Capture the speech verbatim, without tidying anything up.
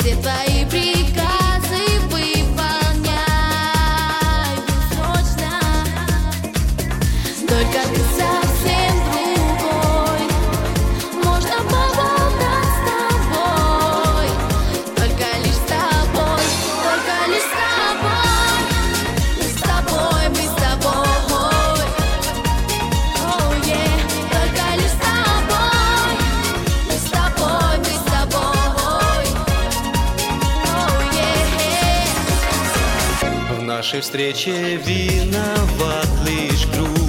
все твои приказы выполняю срочно. Только ты совсем другой, можно поболтать с тобой. Только лишь с тобой, только лишь с тобой. Мы с тобой, мы с тобой. Oh yeah, только лишь с тобой. Мы с тобой, мы с тобой. Oh yeah. В нашей встрече виноват лишь груз.